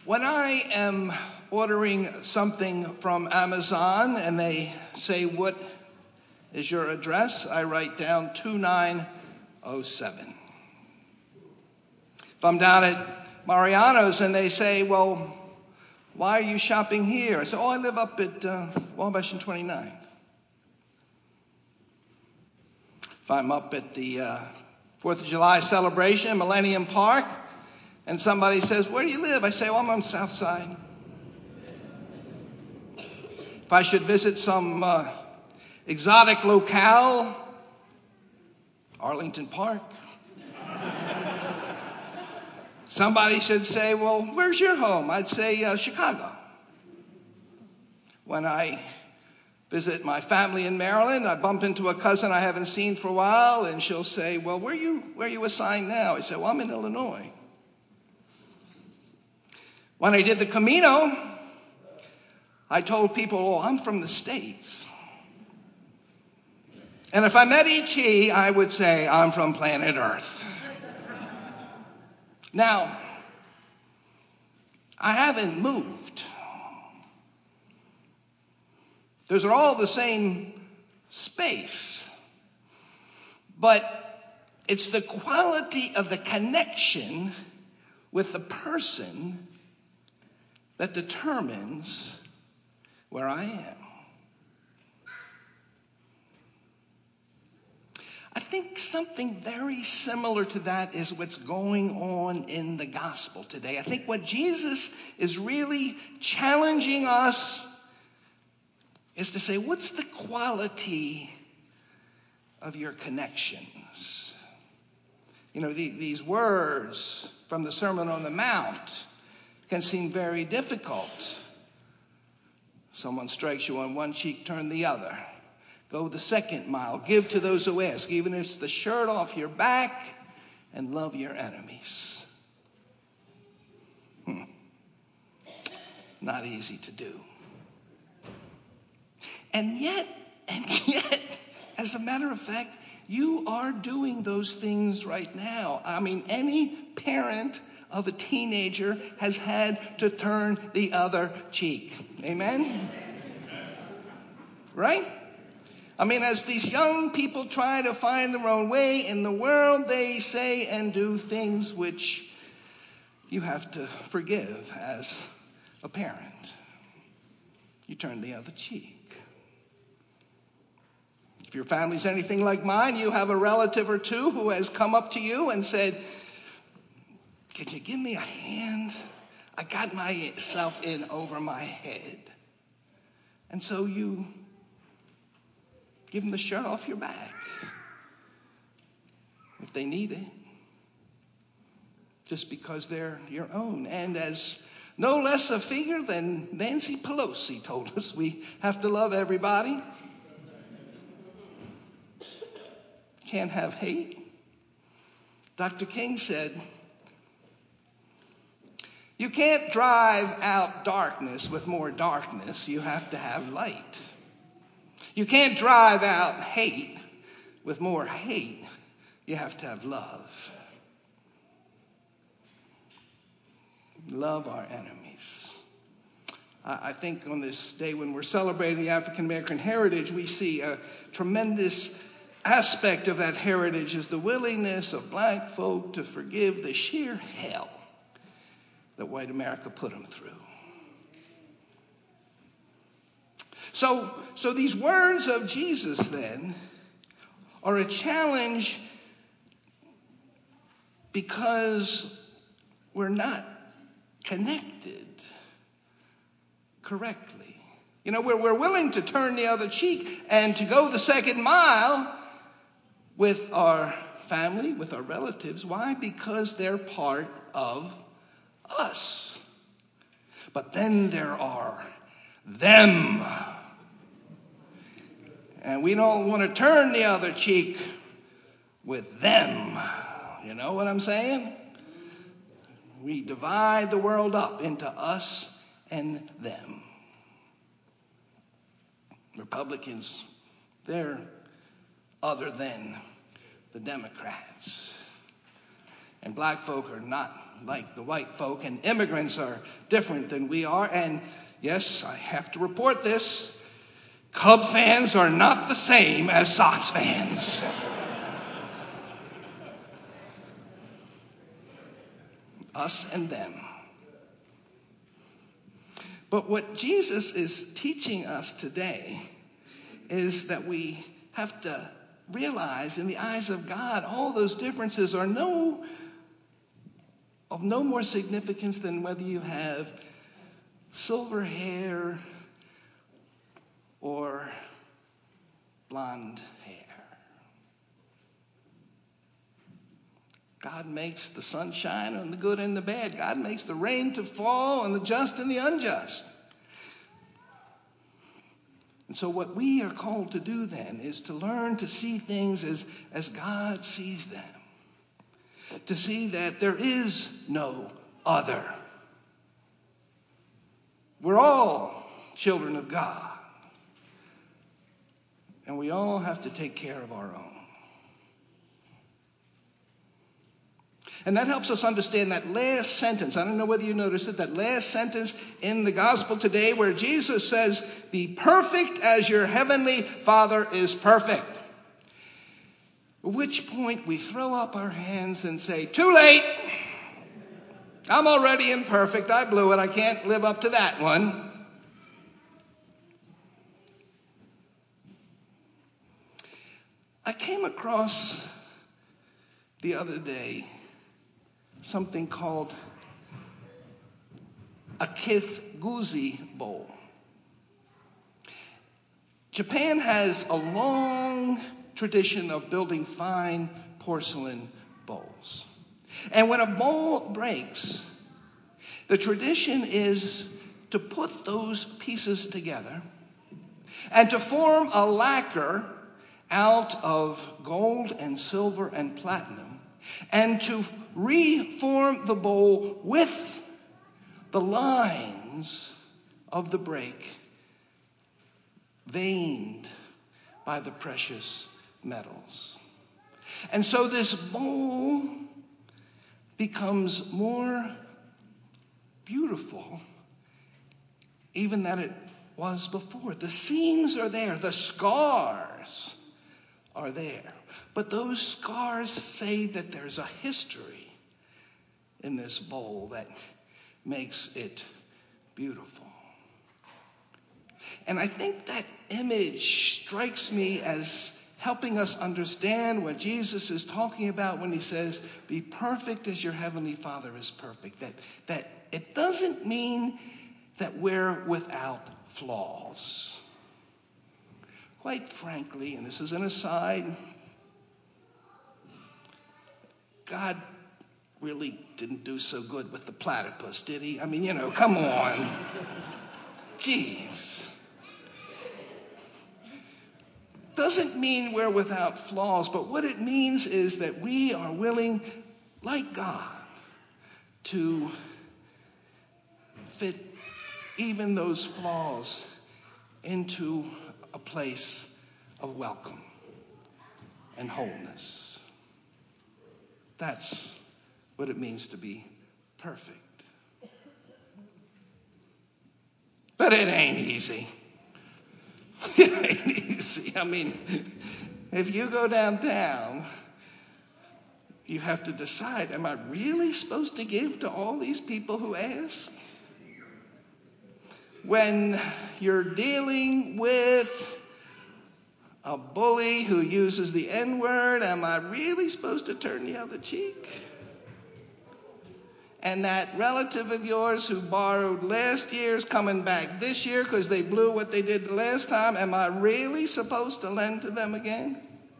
When I am ordering something from Amazon and they say, "What is your address?" I write down 2907. If I'm down at Mariano's and they say, "Well, why are you shopping here?" I say, "Oh, I live up at Wabash and 29." If I'm up at the 4th of July celebration in Millennium Park and somebody says, "Where do you live?" I say, "Well, I'm on the South Side." If I should visit some exotic locale, Arlington Park, somebody should say, "Well, where's your home?" I'd say, "Chicago." When I visit my family in Maryland, I bump into a cousin I haven't seen for a while, and she'll say, "Well, where are you assigned now?" I say, "Well, I'm in Illinois." When I did the Camino, I told people, "Oh, I'm from the States." And if I met E.T., I would say, "I'm from planet Earth." Now, I haven't moved. Those are all the same space. But it's the quality of the connection with the person that determines where I am. I think something very similar to that is what's going on in the gospel today. I think what Jesus is really challenging us is to say, what's the quality of your connections? You know, these words from the Sermon on the Mount can seem very difficult. Someone strikes you on one cheek, turn the other. Go the second mile. Give to those who ask, even if it's the shirt off your back, and love your enemies. Not easy to do. And yet, as a matter of fact, you are doing those things right now. I mean, any parent of a teenager has had to turn the other cheek. Amen? Right? I mean, as these young people try to find their own way in the world, they say and do things which you have to forgive as a parent. You turn the other cheek. If your family's anything like mine, you have a relative or two who has come up to you and said, "Can you give me a hand? I got myself in over my head." And so you give them the shirt off your back if they need it, just because they're your own. And as no less a figure than Nancy Pelosi told us, we have to love everybody. Can't have hate. Dr. King said, "You can't drive out darkness with more darkness. You have to have light. You can't drive out hate with more hate. You have to have love. Love our enemies." I think on this day when we're celebrating the African American heritage, we see a tremendous aspect of that heritage is the willingness of black folk to forgive the sheer hell that white America put them through. So these words of Jesus then are a challenge because we're not connected correctly. You know, we're willing to turn the other cheek and to go the second mile with our family, with our relatives. Why? Because they're part of us. But then there are them. And we don't want to turn the other cheek with them. You know what I'm saying? We divide the world up into us and them. Republicans, they're other than the Democrats. And black folk are not like the white folk, and immigrants are different than we are. And yes, I have to report this. Cub fans are not the same as Sox fans. Us and them. But what Jesus is teaching us today is that we have to realize in the eyes of God, all those differences are of no more significance than whether you have silver hair or blonde hair. God makes the sun shine on the good and the bad. God makes the rain to fall on the just and the unjust. And so what we are called to do then is to learn to see things as God sees them. To see that there is no other. We're all children of God. And we all have to take care of our own. And that helps us understand that last sentence. I don't know whether you noticed it, that last sentence in the gospel today where Jesus says, "Be perfect as your heavenly Father is perfect." At which point we throw up our hands and say, "Too late. I'm already imperfect. I blew it. I can't live up to that one." I came across the other day something called a Kith-guzi bowl. Japan has a long tradition of building fine porcelain bowls. And when a bowl breaks, the tradition is to put those pieces together and to form a lacquer out of gold and silver and platinum, and to reform the bowl with the lines of the break veined by the precious metals. And so this bowl becomes more beautiful even than it was before. The seams are there, the scars are there. But those scars say that there's a history in this bowl that makes it beautiful. And I think that image strikes me as helping us understand what Jesus is talking about when he says, "Be perfect as your heavenly Father is perfect." That it doesn't mean that we're without flaws. Quite frankly, and this is an aside, God really didn't do so good with the platypus, did he? I mean, come on. Jeez. Doesn't mean we're without flaws, but what it means is that we are willing, like God, to fit even those flaws into a place of welcome and wholeness. That's what it means to be perfect. But it ain't easy. It ain't easy. I mean, if you go downtown, you have to decide, am I really supposed to give to all these people who ask? When you're dealing with a bully who uses the N-word, am I really supposed to turn the other cheek? And that relative of yours who borrowed last year's coming back this year because they blew what they did the last time, am I really supposed to lend to them again?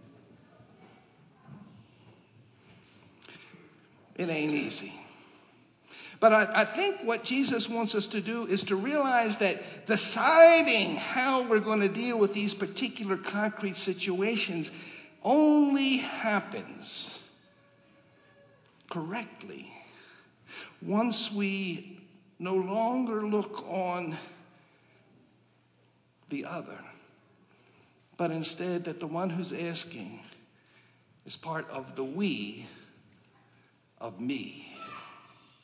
It ain't easy. But I think what Jesus wants us to do is to realize that deciding how we're going to deal with these particular concrete situations only happens correctly once we no longer look on the other, but instead that the one who's asking is part of the we of me.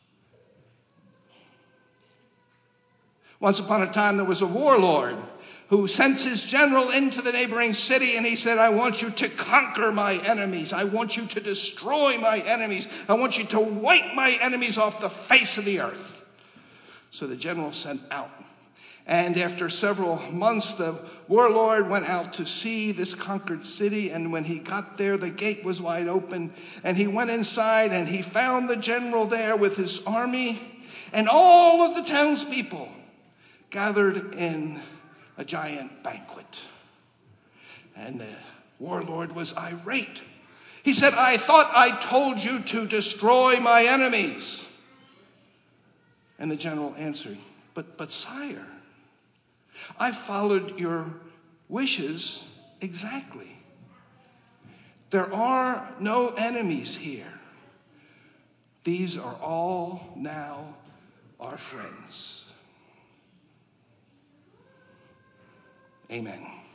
Once upon a time, there was a warlord who sent his general into the neighboring city, and he said, I want you to conquer my enemies. I want you to destroy my enemies. I want you to wipe my enemies off the face of the earth. So the general sent out. And after several months, the warlord went out to see this conquered city. And when he got there, the gate was wide open. And he went inside, and he found the general there with his army and all of the townspeople gathered in a giant banquet. And the warlord was irate. He said, I thought I told you to destroy my enemies. And the general answered, but sire, I followed your wishes exactly. There are no enemies here. These are all now our friends. Amen.